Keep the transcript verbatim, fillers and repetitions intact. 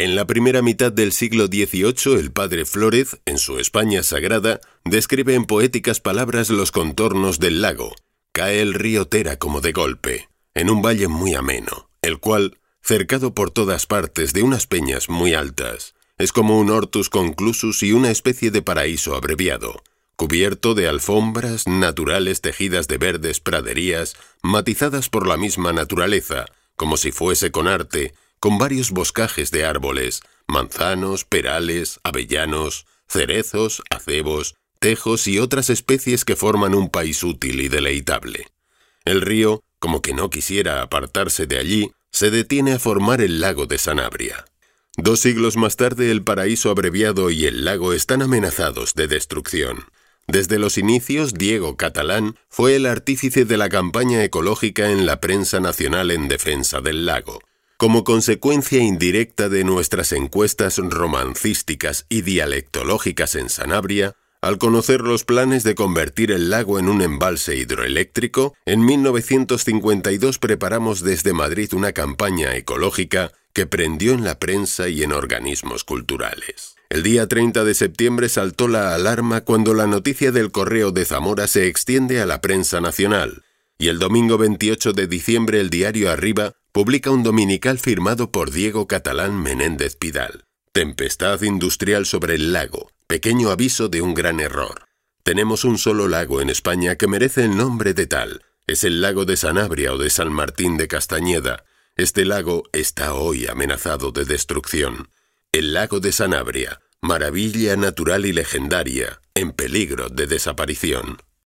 En la primera mitad del siglo dieciocho, el padre Flórez, en su España Sagrada, describe en poéticas palabras los contornos del lago. Cae el río Tera como de golpe, en un valle muy ameno, el cual, cercado por todas partes de unas peñas muy altas, es como un hortus conclusus y una especie de paraíso abreviado, cubierto de alfombras naturales tejidas de verdes praderías, matizadas por la misma naturaleza, como si fuese con arte, con varios boscajes de árboles, manzanos, perales, avellanos, cerezos, acebos, tejos y otras especies que forman un país útil y deleitable. El río, como que no quisiera apartarse de allí, se detiene a formar el lago de Sanabria. Dos siglos más tarde, el paraíso abreviado y el lago están amenazados de destrucción. Desde los inicios, Diego Catalán fue el artífice de la campaña ecológica en la prensa nacional en defensa del lago. Como consecuencia indirecta de nuestras encuestas romancísticas y dialectológicas en Sanabria, al conocer los planes de convertir el lago en un embalse hidroeléctrico, en mil novecientos cincuenta y dos preparamos desde Madrid una campaña ecológica que prendió en la prensa y en organismos culturales. El día treinta de septiembre saltó la alarma cuando la noticia del Correo de Zamora se extiende a la prensa nacional, y el domingo veintiocho de diciembre el diario Arriba publica un dominical firmado por Diego Catalán Menéndez Pidal. Tempestad industrial sobre el lago, pequeño aviso de un gran error. Tenemos un solo lago en España que merece el nombre de tal. Es el lago de Sanabria o de San Martín de Castañeda. Este lago está hoy amenazado de destrucción. El lago de Sanabria, maravilla natural y legendaria, en peligro de desaparición.